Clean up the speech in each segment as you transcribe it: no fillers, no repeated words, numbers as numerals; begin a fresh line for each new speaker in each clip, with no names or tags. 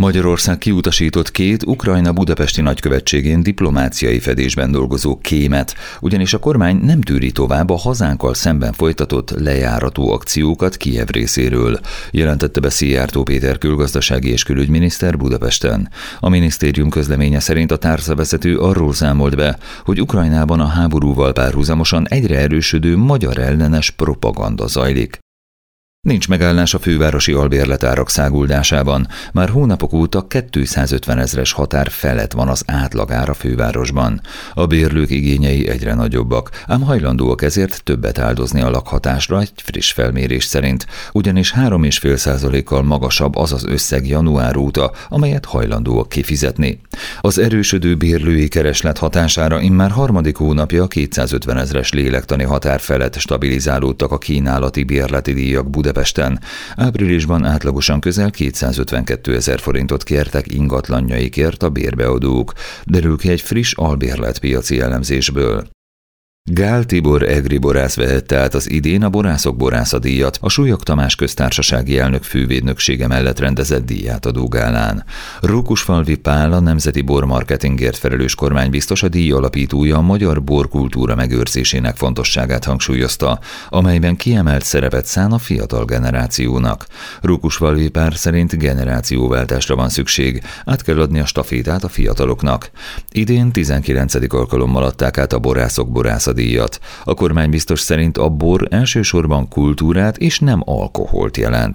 Magyarország kiutasított 2 Ukrajna budapesti nagykövetségén diplomáciai fedésben dolgozó kémet, ugyanis a kormány nem tűri tovább a hazánkkal szemben folytatott lejárató akciókat Kijev részéről, jelentette be Szijjártó Péter külgazdasági és külügyminiszter Budapesten. A minisztérium közleménye szerint a tárcavezető arról számolt be, hogy Ukrajnában a háborúval párhuzamosan egyre erősödő magyar ellenes propaganda zajlik. Nincs megállás a fővárosi albérletárak száguldásában. Már hónapok óta 250 000-es határ felett van az átlagár a fővárosban. A bérlők igényei egyre nagyobbak, ám hajlandóak ezért többet áldozni a lakhatásra egy friss felmérés szerint, ugyanis 3,5%-kal magasabb az az összeg január óta, amelyet hajlandóak kifizetni. Az erősödő bérlői kereslet hatására immár harmadik hónapja 250 000-es lélektani határ felett stabilizálódtak a kínálati bérleti díjak Budapesten. Áprilisban átlagosan közel 252 000 forintot kértek ingatlanjaikért a bérbeadók, derül ki egy friss albérletpiaci elemzésből. Gál Tibor egri borász vehette át az idén a Borászok Borászadíjat a Súlyog Tamás köztársasági elnök fővédnöksége mellett rendezett díjátadó gálán. Rókusfalvi Pál, a Nemzeti Bormarketingért felelős kormánybiztos, a díj alapítója a magyar borkultúra megőrzésének fontosságát hangsúlyozta, amelyben kiemelt szerepet szán a fiatal generációnak. Rókusfalvi Pál szerint generációváltásra van szükség, át kell adni a stafétát a fiataloknak. Idén 19. alkalommal adták át a Borászok Borászadíjat. A kormánybiztos szerint a bor elsősorban kultúrát és nem alkoholt jelent.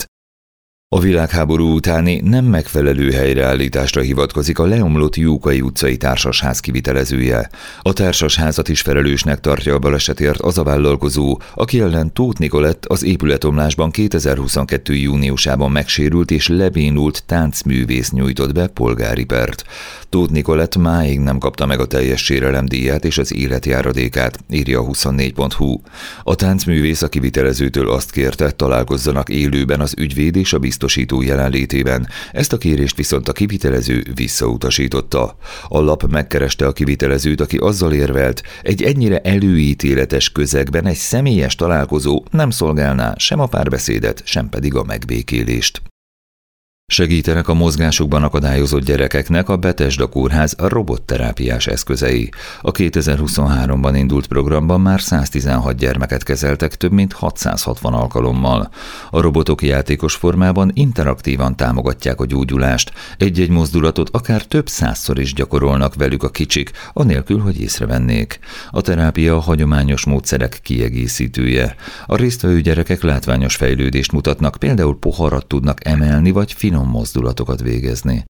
A világháború utáni nem megfelelő helyreállításra hivatkozik a leomlott Jókai utcai társasház kivitelezője. A társasházat is felelősnek tartja a balesetért az a vállalkozó, aki ellen Tóth Nikolett az épületomlásban 2022. júniusában megsérült és lebénult táncművész nyújtott be polgári pert. Tóth Nikolett máig nem kapta meg a teljes sérelemdíját és az életjáradékát, írja a 24.hu. A táncművész a kivitelezőtől azt kérte, találkozzanak élőben az ügyvéd és a biztosító jelenlétében. Ezt a kérést viszont a kivitelező visszautasította. A lap megkereste a kivitelezőt, aki azzal érvelt, egy ennyire előítéletes közegben egy személyes találkozó nem szolgálná sem a párbeszédet, sem pedig a megbékélést. Segítenek a mozgásukban akadályozott gyerekeknek a Bethesda Kórház robotterápiás eszközei. A 2023-ban indult programban már 116 gyermeket kezeltek több mint 660 alkalommal. A robotok játékos formában interaktívan támogatják a gyógyulást, egy-egy mozdulatot akár több százszor is gyakorolnak velük a kicsik, anélkül, hogy észrevennék. A terápia a hagyományos módszerek kiegészítője. A résztvevő gyerekek látványos fejlődést mutatnak, például poharat tudnak emelni vagy finom mozdulatokat végezni.